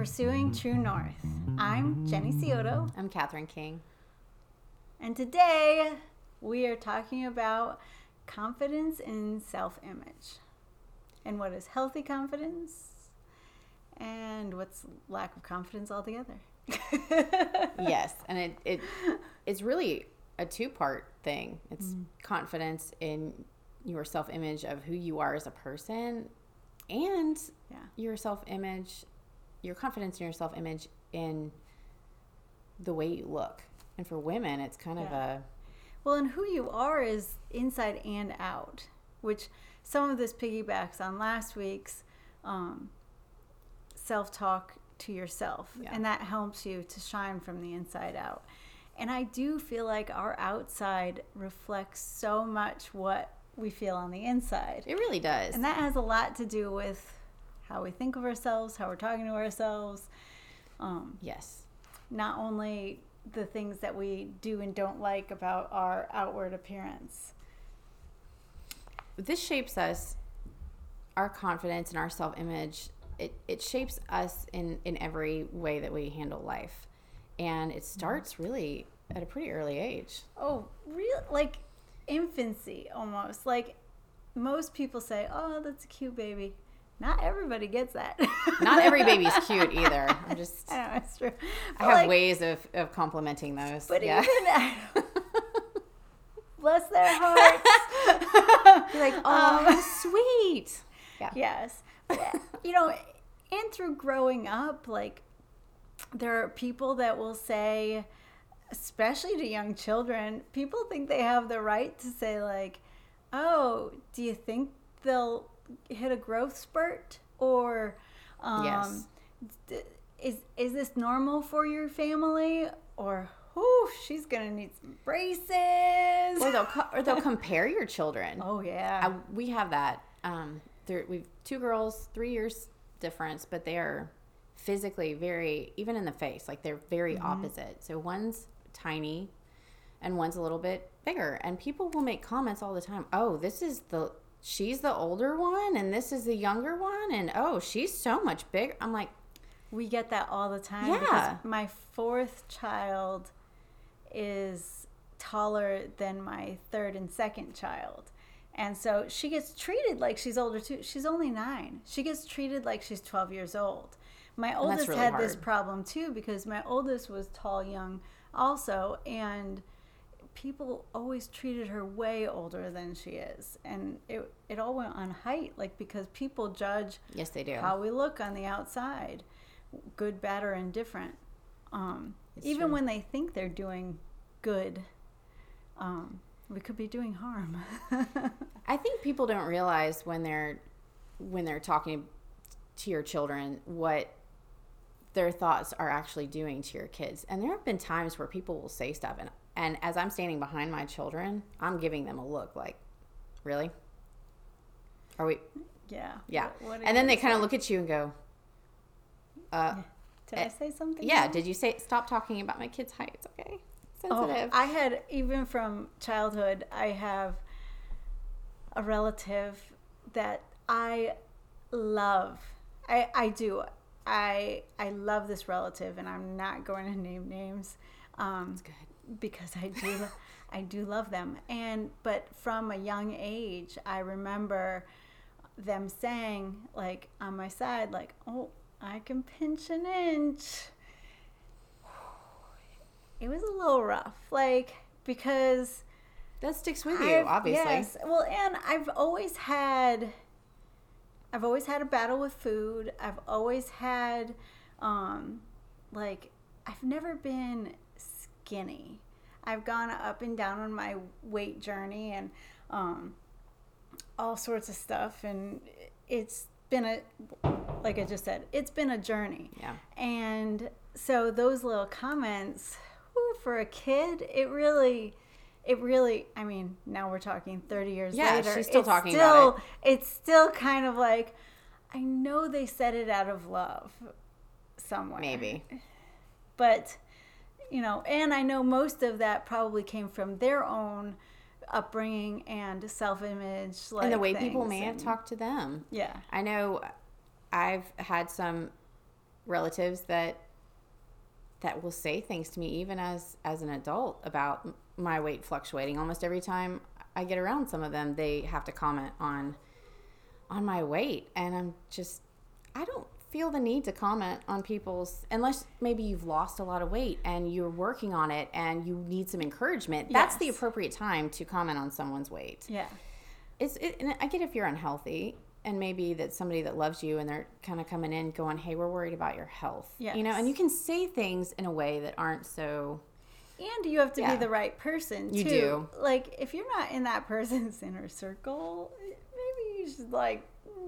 Pursuing True North. I'm Jenny Scioto. I'm Catherine King. And today we are talking about confidence in self-image. And what is healthy confidence and what's lack of confidence altogether. Yes, and it's really a two-part thing. It's confidence in your self-image of who you are as a person and your self-image, your confidence in your self-image in the way you look. And for women, it's kind of a... Well, and who you are is inside and out, which some of this piggybacks on last week's self-talk to yourself. Yeah. And that helps you to shine from the inside out. And I do feel like our outside reflects so much what we feel on the inside. It really does. And that has a lot to do with how we think of ourselves, how we're talking to ourselves. Yes. Not only the things that we do and don't like about our outward appearance. This shapes us, our confidence and our self-image. It shapes us in every way that we handle life. And it starts really at a pretty early age. Oh, real, like infancy almost. Like most people say, oh, that's a cute baby. Not everybody gets that. Not every baby's cute either. I know, it's true. I have ways of complimenting those. But even bless their hearts. You're like, oh, how sweet. Yeah. Yes. You know, and through growing up, like, there are people that will say, especially to young children, people think they have the right to say, like, oh, do you think they'll hit a growth spurt? Or yes. Is this normal for your family? Or, whew, she's going to need some braces. Or they'll compare your children. Oh, yeah. We have that. We've 2 girls, 3 years difference, but they are physically very, even in the face, like they're very opposite. So one's tiny and one's a little bit bigger. And people will make comments all the time. Oh, she's the older one and this is the younger one. And oh, she's so much bigger. I'm like, we get that all the time. Yeah. Because my 4th child is taller than my 3rd and 2nd child. And so she gets treated like she's older too. She's only 9. She gets treated like she's 12 years old. My oldest really had hard. this problem too because my oldest was tall, young also. And people always treated her way older than she is. And it all went on height, like because people judge yes, they do. how we look on the outside, good, bad, or indifferent. Even true. when they think they're doing good, we could be doing harm. I think people don't realize when they're talking to your children what their thoughts are actually doing to your kids. And there have been times where people will say stuff, and as I'm standing behind my children, I'm giving them a look like, really? Are we? Yeah. Yeah. What and then they kind of look at you and go, did I say something? Yeah. wrong? Did you stop talking about my kid's height? It's okay. Sensitive. Oh, I had, even from childhood, I have a relative that I love. I do. I love this relative, and I'm not going to name names. That's good. Because I do love them. But from a young age, I remember them saying, like, on my side, like, oh, I can pinch an inch. It was a little rough, like, because that sticks with you, obviously. Yes. Well, and I've always had a battle with food. I've always had, like, I've never been skinny. I've gone up and down on my weight journey and all sorts of stuff, and it's been like I just said, it's been a journey. Yeah. And so those little comments, for a kid, it really, I mean, now we're talking 30 years later. Yeah, she's still talking about it. It's still kind of like, I know they said it out of love somewhere. Maybe. But, you know, and I know most of that probably came from their own upbringing and self-image. And the way people may have talked to them. Yeah. I know I've had some relatives that will say things to me even as an adult about my weight fluctuating. Almost every time I get around some of them, they have to comment on my weight, and I don't feel the need to comment on people's, unless maybe you've lost a lot of weight and you're working on it and you need some encouragement. That's the appropriate time to comment on someone's weight. Yeah. And I get if you're unhealthy and maybe that's somebody that loves you and they're kind of coming in going, hey, we're worried about your health. Yes. And you can say things in a way that aren't so... And you have to be the right person, too. You do. Like, if you're not in that person's inner circle, maybe you should, like...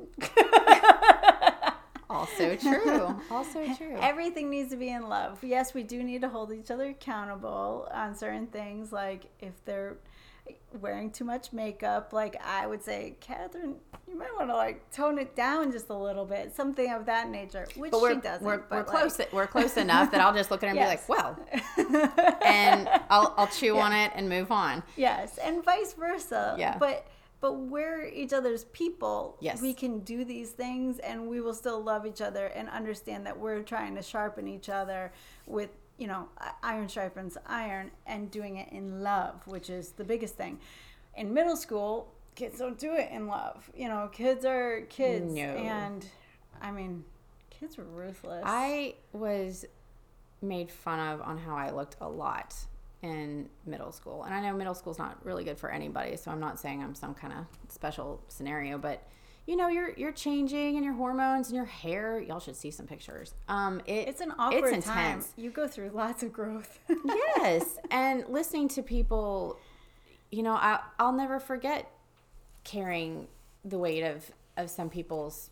Also true. Everything needs to be in love. Yes, we do need to hold each other accountable on certain things. Like, if they're wearing too much makeup, like, I would say, Catherine, you might want to, like, tone it down just a little bit. Something of that nature, which she doesn't. We're close enough that I'll just look at her and be like, well, and I'll chew on it and move on. Yes, and vice versa. Yeah. But we're each other's people. Yes. We can do these things and we will still love each other and understand that we're trying to sharpen each other with, iron sharpens iron, and doing it in love, which is the biggest thing. In middle school, kids don't do it in love. Kids are kids. No. And, I mean, kids are ruthless. I was made fun of on how I looked a lot in middle school. And I know middle school's not really good for anybody, so I'm not saying I'm some kind of special scenario, but you're changing and your hormones and your hair. Y'all should see some pictures. It's an awkward it's time. intense. You go through lots of growth. Yes. And listening to people, I'll never forget carrying the weight of some people's,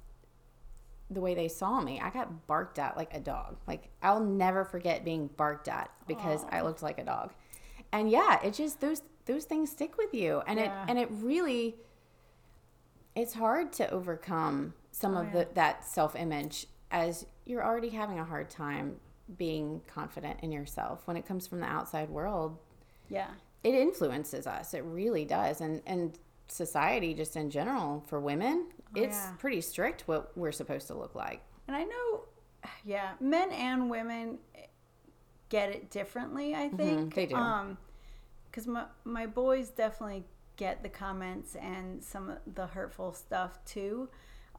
the way they saw me. I got barked at like a dog. Like, I'll never forget being barked at because I looked like a dog. And it just, those things stick with you. And it really, it's hard to overcome some of that self-image as you're already having a hard time being confident in yourself. When it comes from the outside world, it influences us. It really does. And society just in general for women, it's pretty strict what we're supposed to look like. And I know, men and women get it differently, I think. They do. Because my boys definitely get the comments and some of the hurtful stuff too.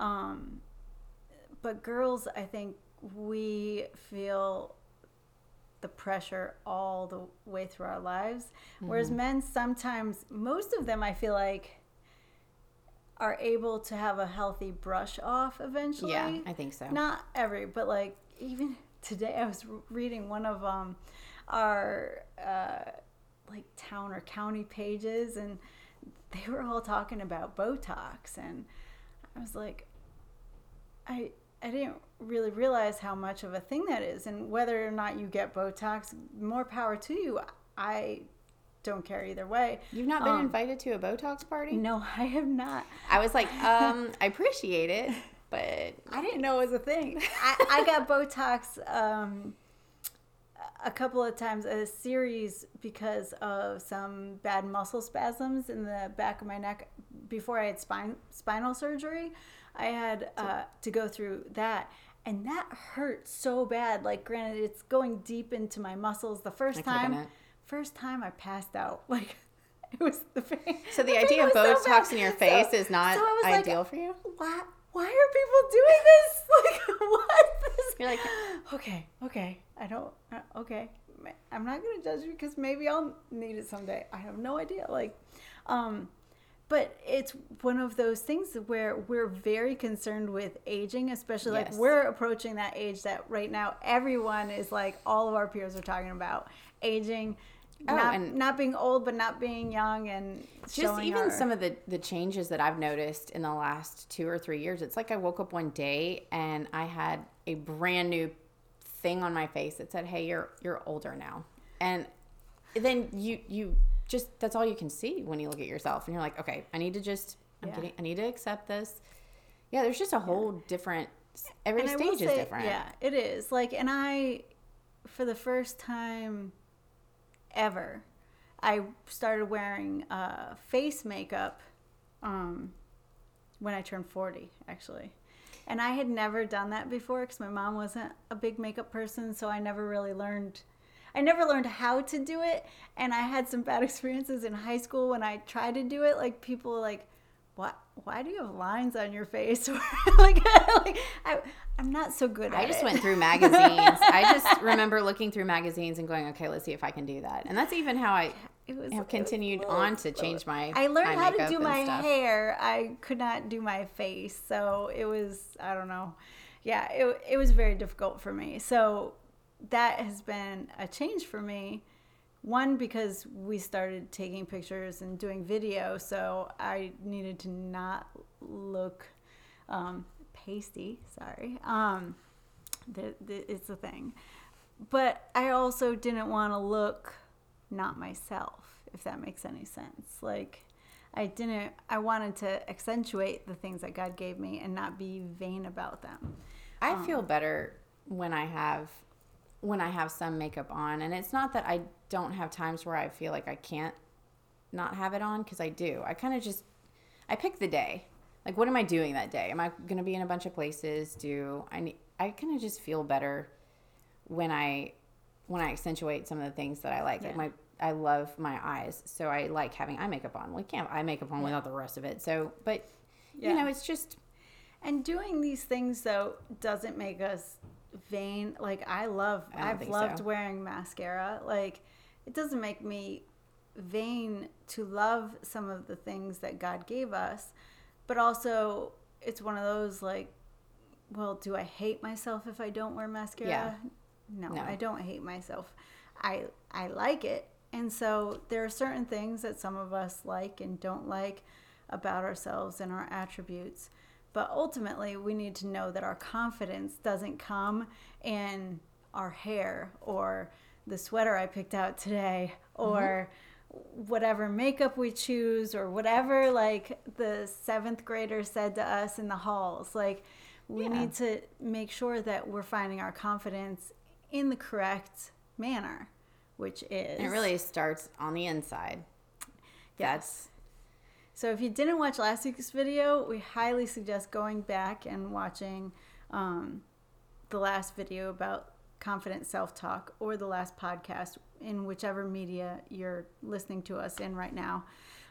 But girls, I think we feel the pressure all the way through our lives. Whereas men sometimes, most of them, I feel like, are able to have a healthy brush off eventually. Yeah, I think so. Not every, but like even today I was reading one of our like town or county pages, and they were all talking about Botox, and I was like, I didn't really realize how much of a thing that is, and whether or not you get Botox, more power to you. I don't care either way. You've not been invited to a Botox party? No, I have not. I was like, I appreciate it, but I didn't know it was a thing. I got Botox a couple of times a series because of some bad muscle spasms in the back of my neck before I had spinal surgery. I had to go through that, and that hurt so bad. Like, granted, it's going deep into my muscles. The first time I passed out. Like, it was the pain. So the idea of Botox in your face is not ideal for you? Why are people doing this? Like, what? You're like, okay. I don't, okay. I'm not going to judge you because maybe I'll need it someday. I have no idea. Like, but it's one of those things where we're very concerned with aging, especially like we're approaching that age that right now everyone is like, all of our peers are talking about aging. Not being old, but not being young, and just even some of the changes that I've noticed in the last 2 or 3 years. It's like I woke up one day and I had a brand new thing on my face that said, "Hey, you're older now," and then you just, that's all you can see when you look at yourself, and you're like, okay, I need to accept this. Yeah, there's just a whole different. Every stage is different. Yeah, it is. Like, and I, for the first time ever, I started wearing face makeup when I turned 40, actually. And I had never done that before because my mom wasn't a big makeup person, so I never really learned. I never learned how to do it, and I had some bad experiences in high school when I tried to do it. Like, people were like, why do you have lines on your face? Or I'm not so good at it. I just went through magazines. I just remember looking through magazines and going, okay, let's see if I can do that. And that's even how I have continued on to change my I learned eye how to makeup do and my stuff. hair. I could not do my face. So it was, I don't know. Yeah, it was very difficult for me. So that has been a change for me. One, because we started taking pictures and doing video, so I needed to not look pasty. Sorry. It's a thing. But I also didn't want to look not myself, if that makes any sense. Like, I wanted to accentuate the things that God gave me and not be vain about them. I feel better when I have some makeup on, and it's not that I don't have times where I feel like I can't not have it on, because I do. I kind of just I pick the day. Like, what am I doing that day? Am I going to be in a bunch of places? I kind of just feel better when I accentuate some of the things that I like. Yeah. Like I love my eyes, so I like having eye makeup on. We can't have eye makeup on without the rest of it. So, but you know, it's just. And doing these things, though, doesn't make us vain. Like, I've loved wearing mascara. Like, it doesn't make me vain to love some of the things that God gave us. But also, it's one of those, like, well, do I hate myself if I don't wear mascara? Yeah. No, I don't hate myself. I like it. And so there are certain things that some of us like and don't like about ourselves and our attributes. But ultimately, we need to know that our confidence doesn't come in our hair or the sweater I picked out today or whatever makeup we choose or whatever, like, the 7th grader said to us in the halls. Like, we need to make sure that we're finding our confidence in the correct manner, which is... And it really starts on the inside. Yes. So if you didn't watch last week's video, we highly suggest going back and watching the last video about confident self-talk, or the last podcast in whichever media you're listening to us in right now.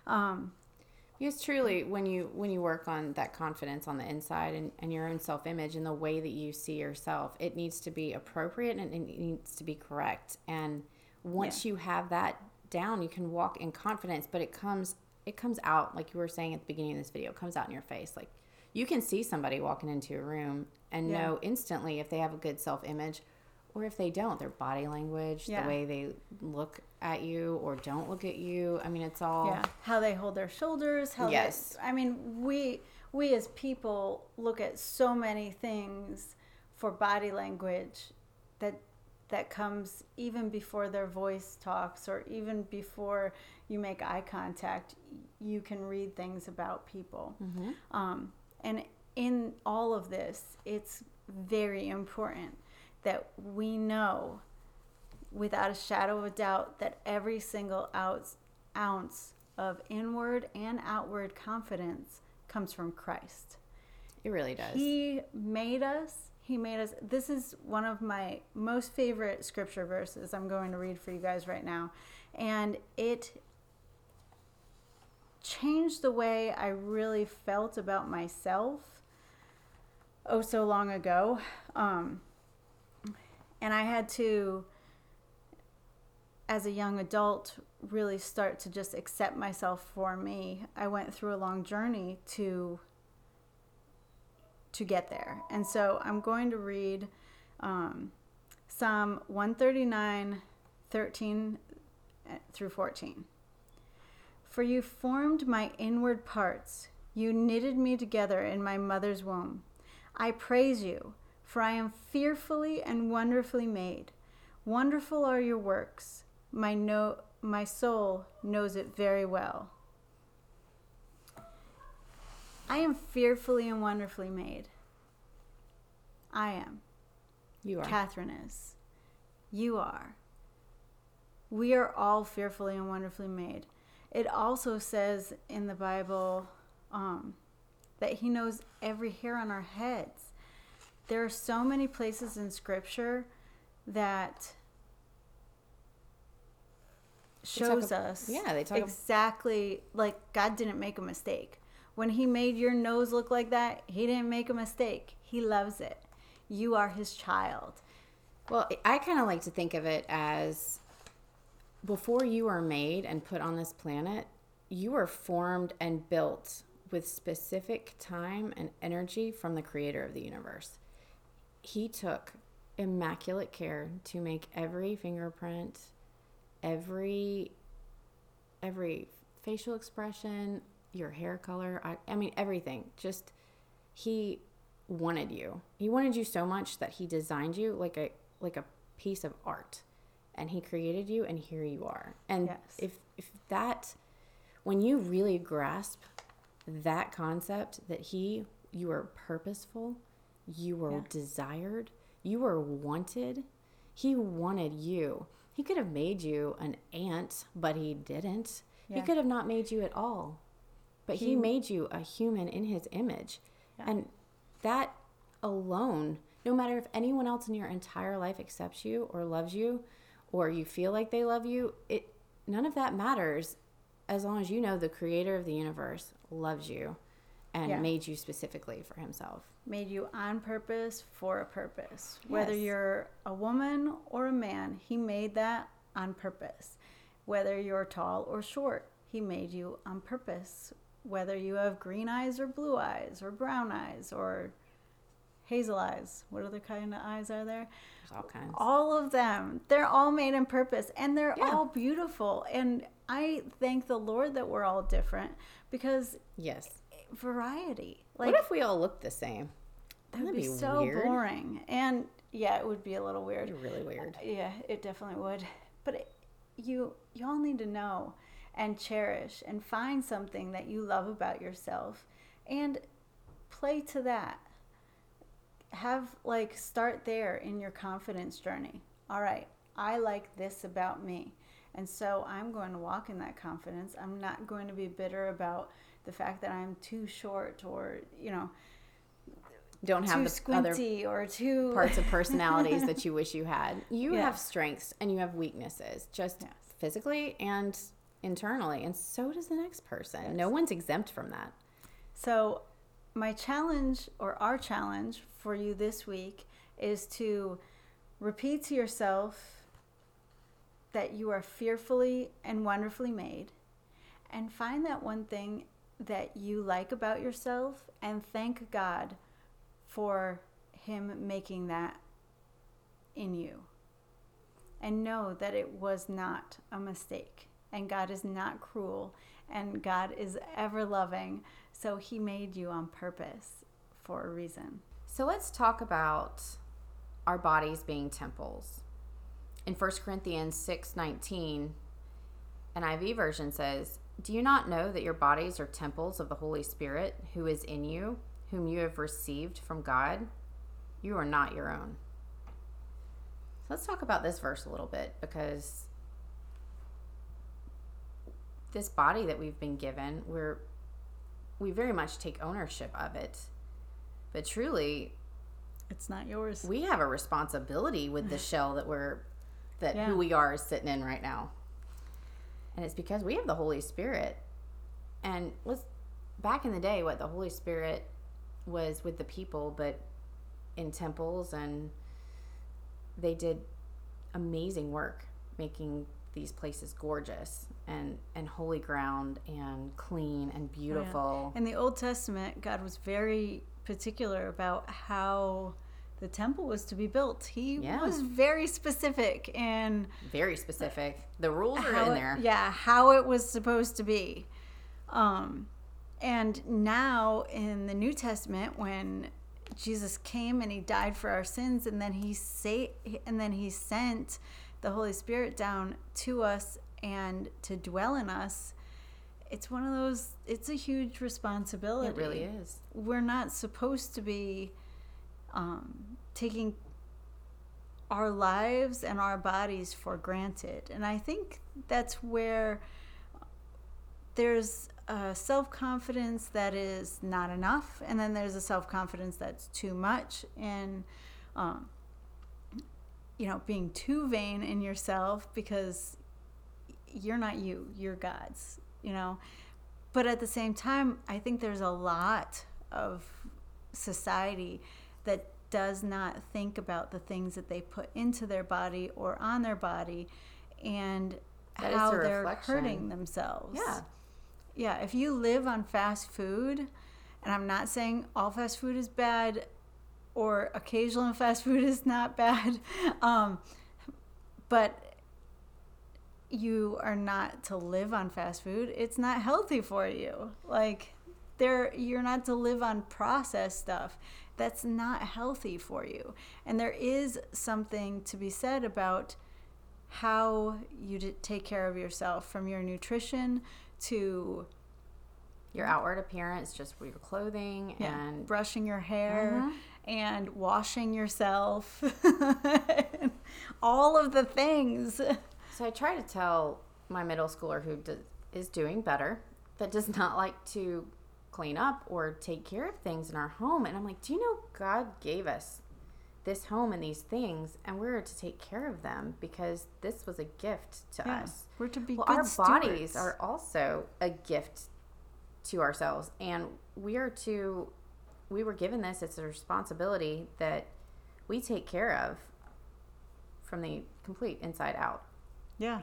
Yes, truly, when you work on that confidence on the inside and your own self-image and the way that you see yourself, it needs to be appropriate and it needs to be correct. And once you have that down, you can walk in confidence, but it comes out, like you were saying at the beginning of this video, it comes out in your face. Like, you can see somebody walking into a room and know instantly if they have a good self-image or if they don't. Their body language, the way they look at you or don't look at you. I mean, it's all... Yeah, how they hold their shoulders. I mean, we as people look at so many things for body language that comes even before their voice talks or even before you make eye contact. You can read things about people. And in all of this, it's very important that we know without a shadow of a doubt that every single ounce of inward and outward confidence comes from Christ. It really does. He made us. This is one of my most favorite scripture verses I'm going to read for you guys right now. And it changed the way I really felt about myself so long ago. And I had to, as a young adult, really start to just accept myself for me. I went through a long journey to get there. And so I'm going to read Psalm 139, 13 through 14. For you formed my inward parts. You knitted me together in my mother's womb. I praise you, for I am fearfully and wonderfully made. Wonderful are your works. My soul knows it very well. I am fearfully and wonderfully made. I am. You are. Catherine is. You are. We are all fearfully and wonderfully made. It also says in the Bible, that he knows every hair on our heads. There are so many places in Scripture that shows us they talk exactly, like, God didn't make a mistake. When he made your nose look like that, he didn't make a mistake. He loves it. You are his child. Well, I kind of like to think of it as before you are made and put on this planet, you were formed and built with specific time and energy from the creator of the universe. He took immaculate care to make every fingerprint, every facial expression, your hair color, I mean everything. Just he wanted you. He wanted you so much that he designed you like a piece of art. And he created you, and here you are. And yes. if that, when you really grasp that concept that you were purposeful, you were desired, you were wanted, he wanted you. He could have made you an ant, but he didn't. He could have not made you at all. But he made you a human in his image. Yeah. And that alone, no matter if anyone else in your entire life accepts you or loves you, or you feel like they love you, none of that matters as long as you know the creator of the universe loves you and made you specifically for himself. Made you on purpose for a purpose. Yes. Whether you're a woman or a man, he made that on purpose. Whether you're tall or short, he made you on purpose. Whether you have green eyes or blue eyes or brown eyes or hazel eyes. What other kind of eyes are there? There's all kinds. All of them. They're all made on purpose, and they're all beautiful. And I thank the Lord that we're all different because variety. Like, what if we all looked the same? That would be so weird. Boring. And it would be a little weird. It'd be really weird. Yeah, it definitely would. But you all need to know and cherish and find something that you love about yourself and play to that. Start there in your confidence journey. All right, I like this about me. And so I'm going to walk in that confidence. I'm not going to be bitter about the fact that I'm too short or, don't have the squinty or too parts of personalities that you wish you had. You have strengths and you have weaknesses, just physically and internally. And so does the next person. Yes. No one's exempt from that. So my challenge, or our challenge for you this week, is to repeat to yourself that you are fearfully and wonderfully made, and find that one thing that you like about yourself and thank God for him making that in you. And know that it was not a mistake, and God is not cruel, and God is ever loving. So he made you on purpose for a reason. So let's talk about our bodies being temples. In 1 Corinthians 6:19, an IV version says, "Do you not know that your bodies are temples of the Holy Spirit who is in you, whom you have received from God? You are not your own." So let's talk about this verse a little bit, because this body that we've been given, we very much take ownership of it. But truly, it's not yours. We have a responsibility with the shell who we are is sitting in right now. And it's because we have the Holy Spirit. And back in the day, what the Holy Spirit was with the people, but in temples, and they did amazing work making these places gorgeous and holy ground and clean and beautiful. In the Old Testament, God was very particular about how the temple was to be built. He was very specific and very specific. The rules are in there. How it was supposed to be. And now in the New Testament, when Jesus came and he died for our sins, and then he sent the Holy Spirit down to us and to dwell in us, it's one of those, it's a huge responsibility. It really is. We're not supposed to be taking our lives and our bodies for granted. And I think that's where there's a self-confidence that is not enough, and then there's a self-confidence that's too much, and being too vain in yourself because you're not you're God's, But at the same time, I think there's a lot of society that does not think about the things that they put into their body or on their body, and that how they're hurting themselves. Yeah, if you live on fast food, and I'm not saying all fast food is bad or occasional fast food is not bad, but you are not to live on fast food. It's not healthy for you. Like, you're not to live on processed stuff. That's not healthy for you. And there is something to be said about how you take care of yourself, from your nutrition to your outward appearance, just your clothing, and brushing your hair and washing yourself. All of the things. So I try to tell my middle schooler who is doing better, that does not like to clean up or take care of things in our home. And I'm like, do you know God gave us this home and these things, and we're to take care of them because this was a gift to us. We're to be good our stewards. Bodies are also a gift to ourselves, and we were given this. It's a responsibility that we take care of from the complete inside out. Yeah.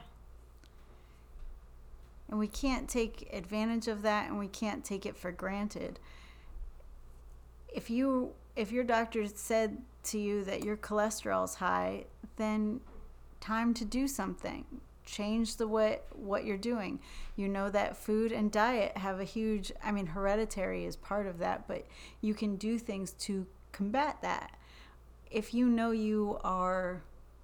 And we can't take advantage of that, and we can't take it for granted. If your doctor said to you that your cholesterol's high, then time to do something. Change what you're doing. You know that food and diet have a huge, hereditary is part of that, but you can do things to combat that. If you know you are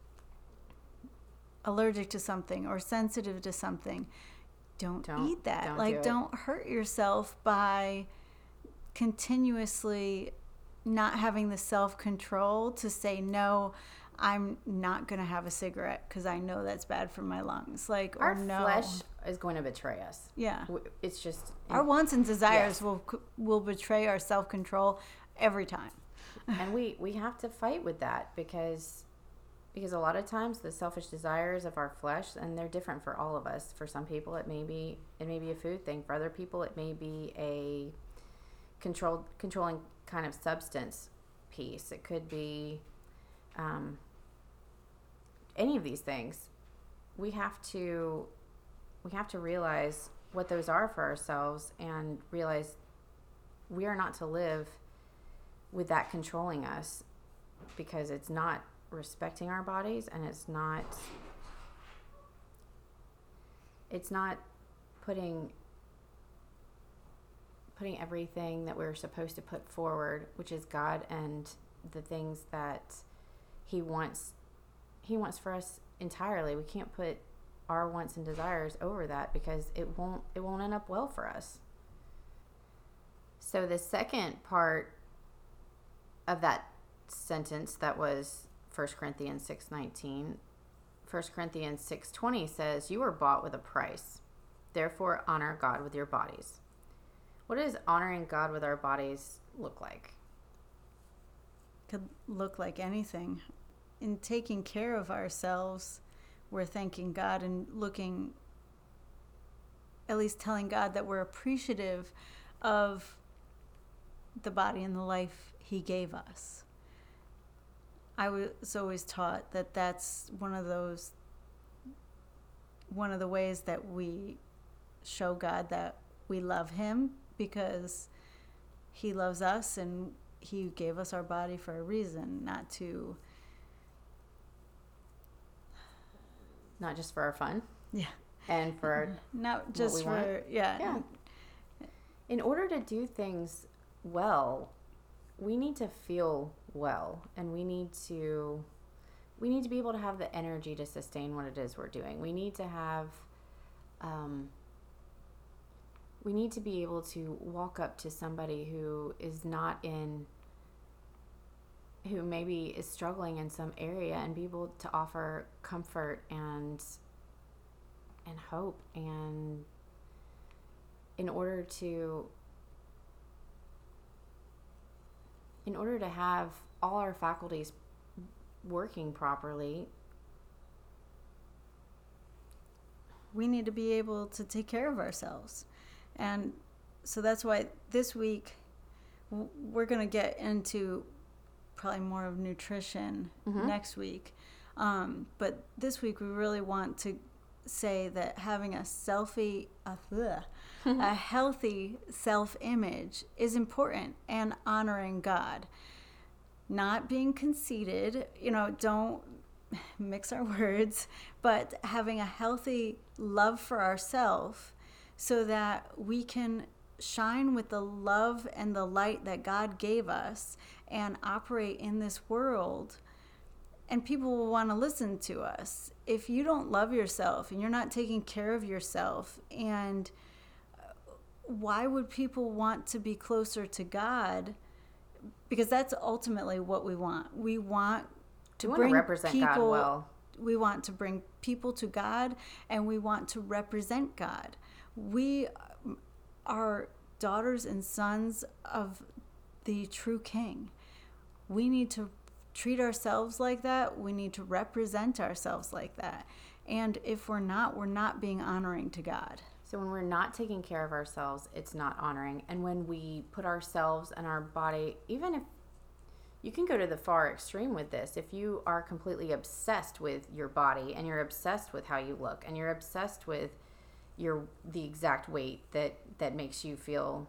allergic to something or sensitive to something, don't eat that. Don't hurt yourself by continuously not having the self-control to say, no, I'm not going to have a cigarette because I know that's bad for my lungs. Our flesh is going to betray us. Yeah. It's just... Our wants and desires will betray our self-control every time. And we have to fight with that because a lot of times the selfish desires of our flesh, and they're different for all of us. For some people, it may be a food thing. For other people, it may be a controlling kind of substance piece. It could be any of these things. We have to realize what those are for ourselves, and realize we are not to live with that controlling us, because it's not respecting our bodies, and it's not putting everything that we're supposed to put forward, which is God and the things that He wants for us entirely. We can't put our wants and desires over that, because it won't end up well for us. So the second part of that sentence, that was 1 Corinthians 6:19. 1 Corinthians 6:20 says, "You were bought with a price. Therefore honor God with your bodies." What does honoring God with our bodies look like? Could look like anything. In taking care of ourselves, we're thanking God and at least telling God that we're appreciative of the body and the life He gave us. I was always taught that that's one of the ways that we show God that we love Him, because He loves us and He gave us our body for a reason, not just for our fun. Yeah. And for not just for yeah. In order to do things well, we need to feel well, and we need to be able to have the energy to sustain what it is we're doing. We need to have we need to be able to walk up to somebody who maybe is struggling in some area, and be able to offer comfort and hope and in order to have all our faculties working properly, we need to be able to take care of ourselves. And so that's why this week we're going to get into probably more of nutrition next week. But this week we really want to say that having a healthy self-image is important, and honoring God. Not being conceited, don't mix our words, but having a healthy love for ourselves so that we can shine with the love and the light that God gave us and operate in this world, and people will want to listen to us. If you don't love yourself and you're not taking care of yourself, and why would people want to be closer to God? Because that's ultimately what we want. We want to represent God well. We want to bring people to God, and we want to represent God. We are daughters and sons of the true King. We need to treat ourselves like that. We need to represent ourselves like that. And if we're not being honoring to God. So when we're not taking care of ourselves, it's not honoring. And when we put ourselves and our body, even if you can go to the far extreme with this, if you are completely obsessed with your body and you're obsessed with how you look and you're obsessed with the exact weight that makes you feel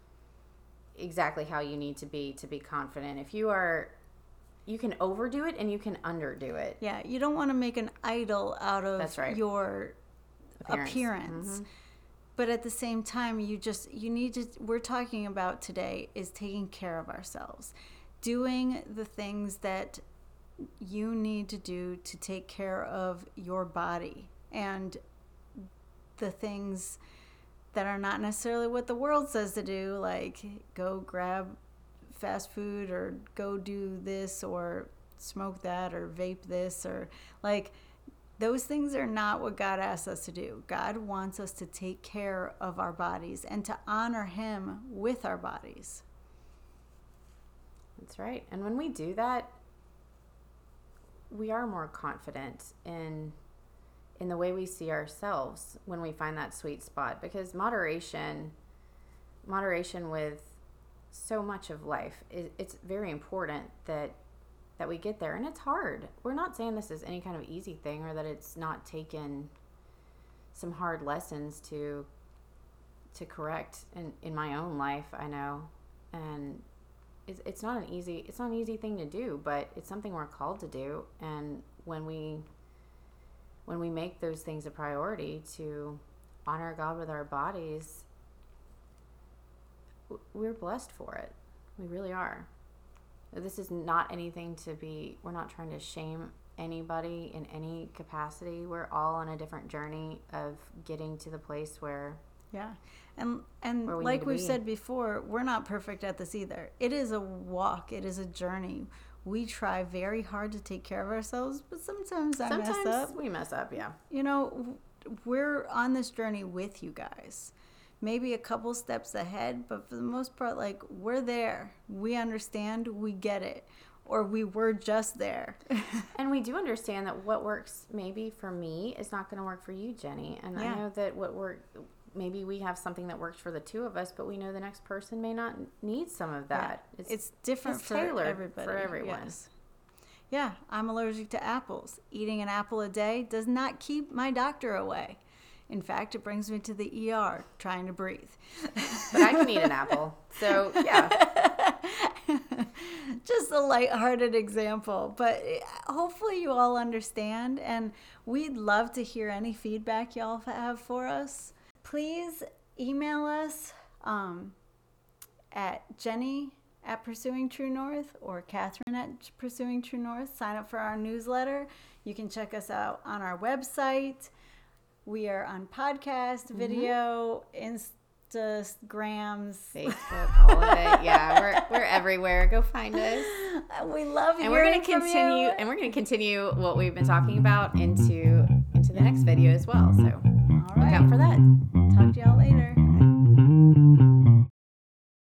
exactly how you need to be confident. If you can overdo it and you can underdo it. Yeah, you don't want to make an idol out of your appearance. But at the same time, we're talking about today is taking care of ourselves. Doing the things that you need to do to take care of your body, and the things that are not necessarily what the world says to do, like go grab fast food or go do this or smoke that or vape this, or like those things are not what God asks us to do. God wants us to take care of our bodies and to honor Him with our bodies. That's right. And when we do that, we are more confident in the way we see ourselves when we find that sweet spot, because moderation with so much of life, it's very important that we get there, and it's hard. We're not saying this is any kind of easy thing, or that it's not taken some hard lessons to correct in my own life, I know. And it's not an easy thing to do, but it's something we're called to do. And when we make those things a priority to honor God with our bodies, we're blessed for it. We really are. This is not anything we're not trying to shame anybody in any capacity. We're all on a different journey of getting to the place where... Yeah. And like we've said before, we're not perfect at this either. It is a walk. It is a journey. We try very hard to take care of ourselves, but sometimes I mess up. We mess up, yeah. We're on this journey with you guys. Maybe a couple steps ahead, but for the most part, like, we're there. We understand, we get it. Or we were just there. And we do understand that what works maybe for me is not going to work for you, Jenny. And yeah. I know that maybe we have something that works for the two of us, but we know the next person may not need some of that. Yeah. It's different for everybody. For everyone. Yes. Yeah, I'm allergic to apples. Eating an apple a day does not keep my doctor away. In fact, it brings me to the ER trying to breathe. But I can eat an apple. So, yeah. Just a lighthearted example. But hopefully you all understand. And we'd love to hear any feedback y'all have for us. Please email us at Jenny@Pursuing True North or Catherine@Pursuing True North. Sign up for our newsletter. You can check us out on our website. We are on podcast, video, Instagrams, Facebook, all of it. Yeah, we're everywhere. Go find us. We love and we're going to continue. And we're going to continue what we've been talking about into the next video as well. So all right. Look out for that. Talk to y'all later.